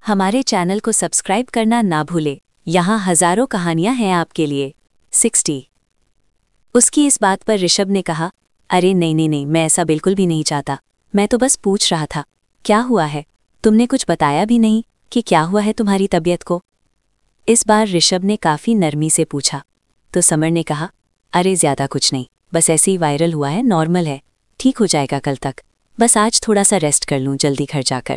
हमारे चैनल को सब्सक्राइब करना ना भूले। यहाँ हजारों कहानियां हैं आपके लिए। 60। उसकी इस बात पर ऋषभ ने कहा, अरे नहीं, मैं ऐसा बिल्कुल भी नहीं चाहता। मैं तो बस पूछ रहा था, क्या हुआ है? तुमने कुछ बताया भी नहीं कि क्या हुआ है तुम्हारी तबीयत को। इस बार ऋषभ ने काफ़ी नरमी से पूछा तो समर ने कहा, अरे ज़्यादा कुछ नहीं, बस ऐसे ही वायरल हुआ है, नॉर्मल है, ठीक हो जाएगा कल तक। बस आज थोड़ा सा रेस्ट कर लूँ जल्दी घर जाकर।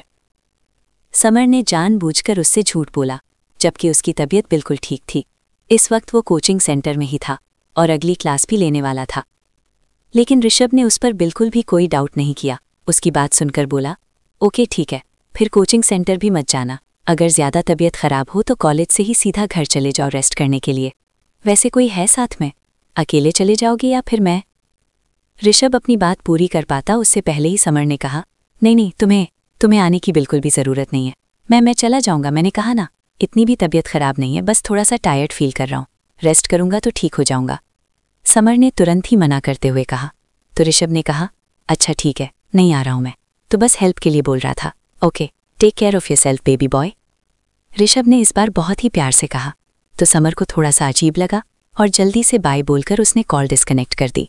समर ने जानबूझकर उससे झूठ बोला, जबकि उसकी तबीयत बिल्कुल ठीक थी। इस वक्त वो कोचिंग सेंटर में ही था और अगली क्लास भी लेने वाला था। लेकिन ऋषभ ने उस पर बिल्कुल भी कोई डाउट नहीं किया। उसकी बात सुनकर बोला, ओके ठीक है, फिर कोचिंग सेंटर भी मत जाना। अगर ज़्यादा तबीयत ख़राब हो तो कॉलेज से ही सीधा घर चले जाओ रेस्ट करने के लिए। वैसे कोई है साथ में? अकेले चले जाओगे या फिर मैं? ऋषभ अपनी बात पूरी कर पाता उससे पहले ही समर ने कहा, नहीं, तुम्हें आने की बिल्कुल भी ज़रूरत नहीं है। मैं चला जाऊँगा, मैंने कहा ना। इतनी भी तबीयत ख़राब नहीं है, बस थोड़ा सा टायर्ड फील कर रहा हूँ। रेस्ट करूँगा तो ठीक हो जाऊँगा। समर ने तुरंत ही मना करते हुए कहा। तो ऋषभ ने कहा, अच्छा ठीक है, नहीं आ रहा हूँ मैं, तो बस हेल्प के लिए बोल रहा था। Okay, take care of yourself baby boy. Rishabh ने इस बार बहुत ही प्यार से कहा तो समर को थोड़ा सा अजीब लगा और जल्दी से बाय बोलकर उसने कॉल डिस्कनेक्ट कर दी।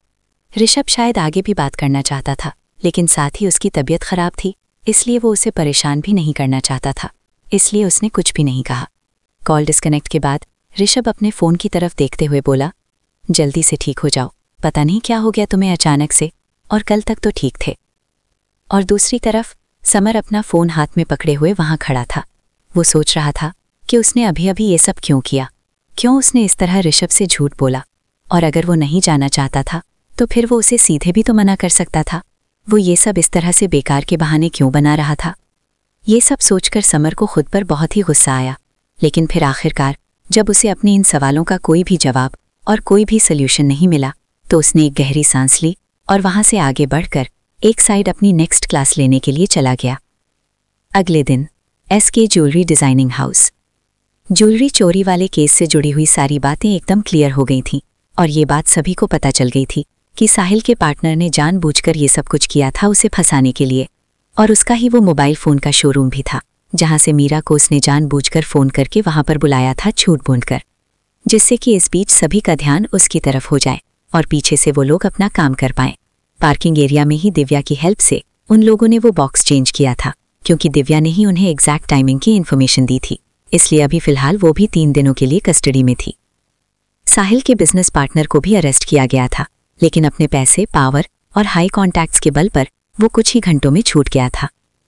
ऋषभ शायद आगे भी बात करना चाहता था, लेकिन साथ ही उसकी तबीयत ख़राब थी, इसलिए वो उसे परेशान भी नहीं करना चाहता था, इसलिए उसने कुछ भी नहीं कहा। कॉल डिस्कनेक्ट के बाद ऋषभ अपने फ़ोन की तरफ देखते हुए बोला, जल्दी से ठीक हो जाओ, पता नहीं क्या हो गया तुम्हें अचानक से, और कल तक तो ठीक थे। और दूसरी तरफ समर अपना फ़ोन हाथ में पकड़े हुए वहाँ खड़ा था। वो सोच रहा था कि उसने अभी अभी ये सब क्यों किया, क्यों उसने इस तरह ऋषभ से झूठ बोला, और अगर वो नहीं जाना चाहता था तो फिर वो उसे सीधे भी तो मना कर सकता था। वो ये सब इस तरह से बेकार के बहाने क्यों बना रहा था? ये सब सोचकर समर को खुद पर बहुत ही गुस्सा आया। लेकिन फिर आखिरकार जब उसे अपने इन सवालों का कोई भी जवाब और कोई भी सल्यूशन नहीं मिला तो उसने एक गहरी सांस ली और वहाँ से आगे बढ़कर एक साइड अपनी नेक्स्ट क्लास लेने के लिए चला गया। अगले दिन SK jewellery designing house. Jewellery चोरी वाले केस से जुड़ी हुई सारी बातें एकदम क्लियर हो गई थीं और ये बात सभी को पता चल गई थी कि साहिल के पार्टनर ने जानबूझकर ये सब कुछ किया था उसे फंसाने के लिए, और उसका ही वो मोबाइल फ़ोन का शोरूम भी था जहाँ से मीरा को उसने जानबूझकर फ़ोन करके वहाँ पर बुलाया था झूठ बोलकर, जिससे कि इस बीच सभी का ध्यान उसकी तरफ हो जाए और पीछे से वो लोग अपना काम कर पाएं। पार्किंग एरिया में ही दिव्या की हेल्प से उन लोगों ने वो बॉक्स चेंज किया था, क्योंकि दिव्या ने ही उन्हें एग्जैक्ट टाइमिंग की इन्फॉर्मेशन दी थी, इसलिए अभी फ़िलहाल वो भी 3 दिनों के लिए कस्टडी में थी। साहिल के बिजनेस पार्टनर को भी अरेस्ट किया गया था, लेकिन अपने पैसे, पावर और हाई कॉन्टैक्ट्स के बल पर वो कुछ ही घंटों में छूट गया था।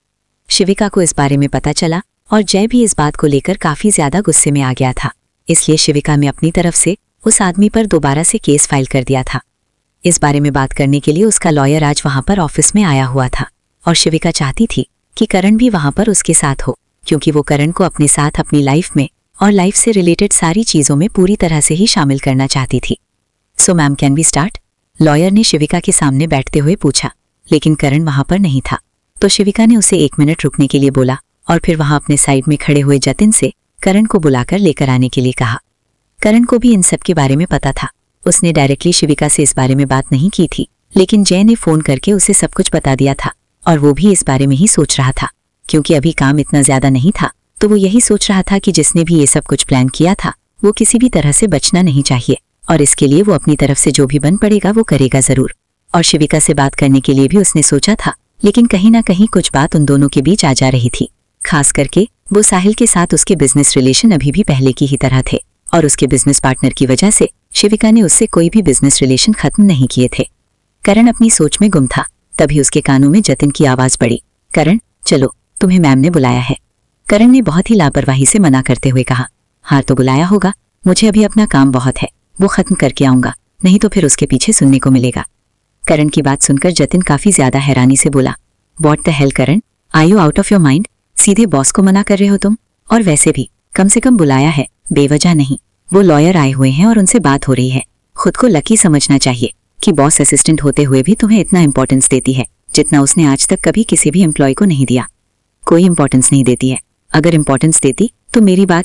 शिविका को इस बारे में पता चला और जय भी इस बात को लेकर काफ़ी ज़्यादा गुस्से में आ गया था, इसलिए शिविका ने अपनी तरफ से उस आदमी पर दोबारा से केस फाइल कर दिया था। इस बारे में बात करने के लिए उसका लॉयर आज वहाँ पर ऑफिस में आया हुआ था और शिविका चाहती थी कि करण भी वहाँ पर उसके साथ हो, क्योंकि वो करण को अपने साथ अपनी लाइफ में और लाइफ से रिलेटेड सारी चीज़ों में पूरी तरह से ही शामिल करना चाहती थी। So ma'am, can we start? Lawyer ने शिविका के सामने बैठते हुए पूछा, लेकिन करण वहाँ पर नहीं था, तो शिविका ने उसे 1 मिनट रुकने के लिए बोला और फिर वहाँ अपने साइड में खड़े हुए जतिन से करण को बुलाकर लेकर आने के लिए कहा। करण को भी इन सब के बारे में पता था। उसने डायरेक्टली शिविका से इस बारे में बात नहीं की थी, लेकिन जय ने फ़ोन करके उसे सब कुछ बता दिया था और वो भी इस बारे में ही सोच रहा था, क्योंकि अभी काम इतना ज़्यादा नहीं था, तो वो यही सोच रहा था कि जिसने भी ये सब कुछ प्लान किया था वो किसी भी तरह से बचना नहीं चाहिए, और इसके लिए वो अपनी तरफ से जो भी बन पड़ेगा वो करेगा ज़रूर। और शिविका से बात करने के लिए भी उसने सोचा था, लेकिन कहीं ना कहीं कुछ बात उन दोनों के बीच आ जा रही थी। खास करके वो साहिल के साथ उसके बिजनेस रिलेशन अभी भी पहले की ही तरह थे, और उसके बिजनेस पार्टनर की वजह से शिविका ने उससे कोई भी बिजनेस रिलेशन खत्म नहीं किए थे। करण अपनी सोच में गुम था, तभी उसके कानों में जतिन की आवाज़ पड़ी, करण चलो, तुम्हें मैम ने बुलाया है। करण ने बहुत ही लापरवाही से मना करते हुए कहा, हाँ तो बुलाया होगा, मुझे अभी अपना काम बहुत है, वो ख़त्म करके आऊँगा, नहीं तो फिर उसके पीछे सुनने को मिलेगा। करण की बात सुनकर जतिन काफ़ी ज़्यादा हैरानी से बोला, what the hell Karan, are you out of your mind? सीधे बॉस को मना कर रहे हो तुम? और वैसे भी कम से कम बुलाया है, बेवजह नहीं। वो लॉयर आए हुए हैं और उनसे बात हो रही है। खुद को लकी समझना चाहिए कि बॉस असिस्टेंट होते हुए भी तुम्हें इतना इंपॉर्टेंस देती है जितना उसने आज तक कभी किसी भी एम्प्लॉय को नहीं दिया। कोई इंपॉर्टेंस नहीं देती है। अगर इंपॉर्टेंस देती तो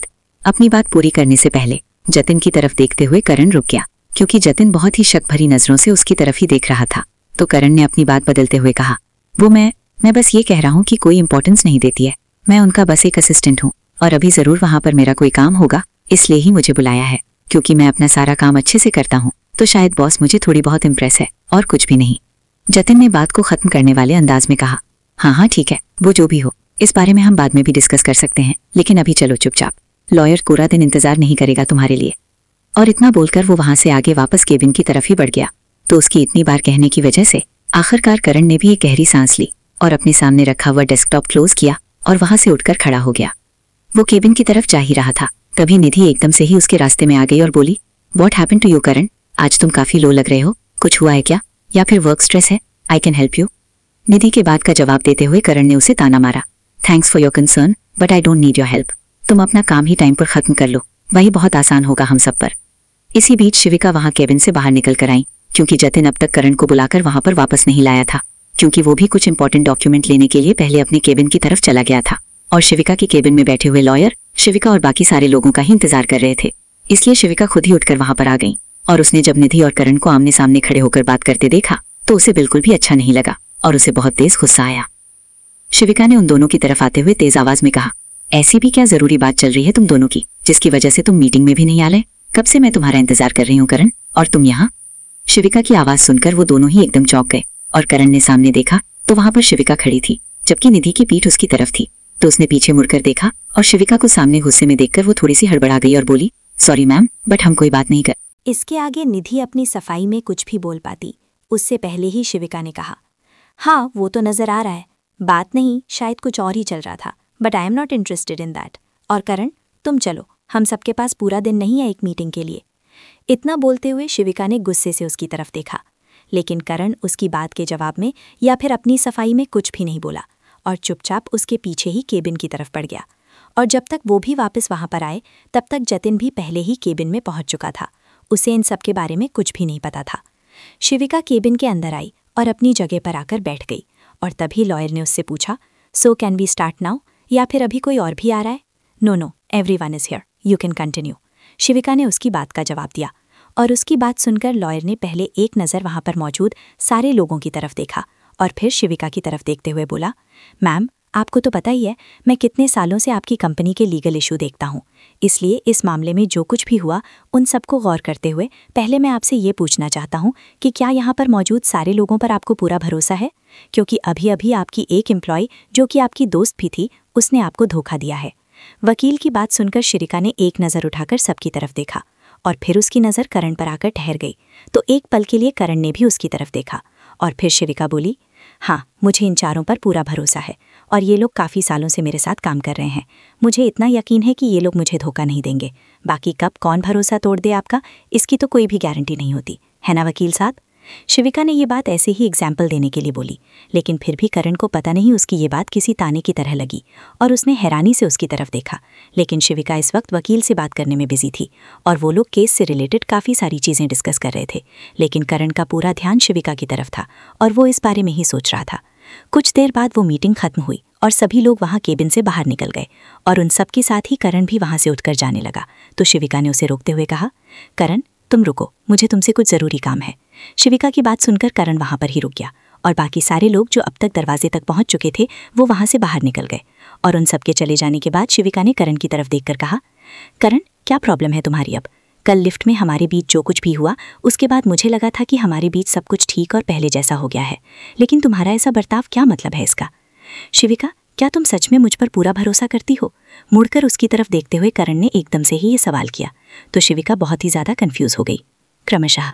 अपनी बात पूरी करने से पहले जतिन की तरफ देखते हुए करण रुक गया, क्योंकि जतिन बहुत ही शक भरी नजरों से उसकी तरफ ही देख रहा था। तो करण ने अपनी बात बदलते हुए कहा, वो मैं बस ये कह रहा हूँ कि कोई इंपॉर्टेंस नहीं देती है। मैं उनका बस एक असिस्टेंट हूँ और अभी ज़रूर वहाँ पर मेरा कोई काम होगा, इसलिए ही मुझे बुलाया है। क्योंकि मैं अपना सारा काम अच्छे से करता हूँ तो शायद बॉस मुझे थोड़ी बहुत इम्प्रेस है, और कुछ भी नहीं। जतिन ने बात को ख़त्म करने वाले अंदाज में कहा। हाँ ठीक है, वो जो भी हो, इस बारे में हम बाद में भी डिस्कस कर सकते हैं, लेकिन अभी चलो चुपचाप। लॉयर पूरा दिन इंतजार नहीं करेगा तुम्हारे लिए। और इतना बोलकर वो वहां से आगे वापस केबिन की तरफ ही बढ़ गया। तो उसकी इतनी बार कहने की वजह से आखिरकार करण ने भी एक गहरी सांस ली और अपने सामने रखा हुआ डेस्कटॉप क्लोज किया और वहां से उठकर खड़ा हो गया। वो केबिन की तरफ जा ही रहा था, तभी निधि एकदम से ही उसके रास्ते में आ गई और बोली, what happened to you Karan? आज तुम काफी लो लग रहे हो, कुछ हुआ है क्या? या फिर वर्क स्ट्रेस है? I can help you. Nidhi के बात का जवाब देते हुए करण ने उसे ताना मारा। Thanks for your concern, but I don't need your help. तुम अपना काम ही टाइम पर खत्म कर लो, वही बहुत आसान होगा हम सब पर। इसी बीच शिविका वहां केबिन से बाहर निकल कर आई, क्योंकि जतिन अब तक करण को बुलाकर वहां पर वापस नहीं लाया था, क्योंकि वो भी कुछ इंपॉर्टेंट डॉक्यूमेंट लेने के लिए पहले अपने केबिन की तरफ चला गया था। और शिविका के केबिन में बैठे हुए लॉयर शिविका और बाकी सारे लोगों का ही इंतजार कर रहे थे। इसलिए शिविका खुद ही उठकर वहां पर आ गई, और उसने जब निधि और करण को आमने सामने खड़े होकर बात करते देखा तो उसे बिल्कुल भी अच्छा नहीं लगा और उसे बहुत तेज गुस्सा आया। शिविका ने उन दोनों की तरफ आते हुए तेज आवाज में कहा, ऐसी भी क्या जरूरी बात चल रही है तुम दोनों की, जिसकी वजह से तुम मीटिंग में भी नहीं आए? कब से मैं तुम्हारा इंतजार कर रही हूँ करण, और तुम यहाँ? शिविका की आवाज सुनकर वो दोनों ही एकदम चौंक गए, और करण ने सामने देखा तो वहां पर शिविका खड़ी थी, जबकि निधि की पीठ उसकी तरफ थी। तो उसने पीछे मुड़कर देखा और शिविका को सामने गुस्से में देखकर वो थोड़ी सी हड़बड़ा गई और बोली, सॉरी मैम, बट हम कोई बात नहीं कर। इसके आगे निधि अपनी सफाई में कुछ भी बोल पाती, उससे पहले ही शिविका ने कहा, हाँ वो तो नजर आ रहा है, बात नहीं शायद कुछ और ही चल रहा था, but I am not interested in that. और करण तुम चलो, हम सबके पास पूरा दिन नहीं है एक मीटिंग के लिए। इतना बोलते हुए शिविका ने गुस्से से उसकी तरफ देखा, लेकिन करण उसकी बात के जवाब में या फिर अपनी सफाई में कुछ भी नहीं बोला और चुपचाप उसके पीछे ही केबिन की तरफ बढ़ गया। और जब तक वो भी वापस वहां पर आए तब तक जतिन भी पहले ही केबिन में पहुंच चुका था। उसे इन सब के बारे में कुछ भी नहीं पता था। शिविका केबिन के अंदर आई और अपनी जगह पर आकर बैठ गई, और तभी लॉयर ने उससे पूछा, so can we start now, या फिर अभी कोई और भी आ रहा है? No, everyone is here, you can continue. Shivika ने उसकी बात का जवाब दिया, और उसकी बात सुनकर लॉयर ने पहले एक नज़र वहां पर मौजूद सारे लोगों की तरफ देखा और फिर शिविका की तरफ देखते हुए बोला, मैम आपको तो पता ही है मैं कितने सालों से आपकी कंपनी के लीगल इशू देखता हूँ, इसलिए इस मामले में जो कुछ भी हुआ उन सबको गौर करते हुए पहले मैं आपसे ये पूछना चाहता हूँ कि क्या यहाँ पर मौजूद सारे लोगों पर आपको पूरा भरोसा है? क्योंकि अभी अभी आपकी एक एम्प्लॉय जो कि आपकी दोस्त भी थी, उसने आपको धोखा दिया है। वकील की बात सुनकर शिविका ने एक नज़र उठाकर सबकी तरफ देखा और फिर उसकी नज़र करण पर आकर ठहर गई, तो एक पल के लिए करण ने भी उसकी तरफ देखा और फिर शिविका बोली, हाँ मुझे इन चारों पर पूरा भरोसा है और ये लोग काफ़ी सालों से मेरे साथ काम कर रहे हैं। मुझे इतना यकीन है कि ये लोग मुझे धोखा नहीं देंगे। बाकी कब कौन भरोसा तोड़ दे आपका, इसकी तो कोई भी गारंटी नहीं होती, है ना वकील साहब? शिविका ने ये बात ऐसे ही एग्जाम्पल देने के लिए बोली, लेकिन फिर भी करण को पता नहीं उसकी ये बात किसी ताने की तरह लगी और उसने हैरानी से उसकी तरफ देखा। लेकिन शिविका इस वक्त वकील से बात करने में बिजी थी और वो लोग केस से रिलेटेड काफ़ी सारी चीज़ें डिस्कस कर रहे थे, लेकिन करण का पूरा ध्यान शिविका की तरफ था और वो इस बारे में ही सोच रहा था। कुछ देर बाद वो मीटिंग खत्म हुई और सभी लोग वहाँ केबिन से बाहर निकल गए और उन सब के साथ ही करण भी वहाँ से उठकर जाने लगा। तो शिविका ने उसे रोकते हुए कहा, करण तुम रुको, मुझे तुमसे कुछ ज़रूरी काम है। शिविका की बात सुनकर करण वहाँ पर ही रुक गया और बाकी सारे लोग जो अब तक दरवाजे तक पहुँच चुके थे वो वहाँ से बाहर निकल गए। और उन सबके चले जाने के बाद शिविका ने करण की तरफ देखकर कहा, करण क्या प्रॉब्लम है तुम्हारी? अब कल लिफ्ट में हमारे बीच जो कुछ भी हुआ उसके बाद मुझे लगा था कि हमारे बीच सब कुछ ठीक और पहले जैसा हो गया है, लेकिन तुम्हारा ऐसा बर्ताव क्या मतलब है इसका? शिविका क्या तुम सच में मुझ पर पूरा भरोसा करती हो? मुड़कर उसकी तरफ देखते हुए करण ने एकदम से ही ये सवाल किया, तो शिविका बहुत ही ज़्यादा कंफ्यूज हो गई। क्रमशः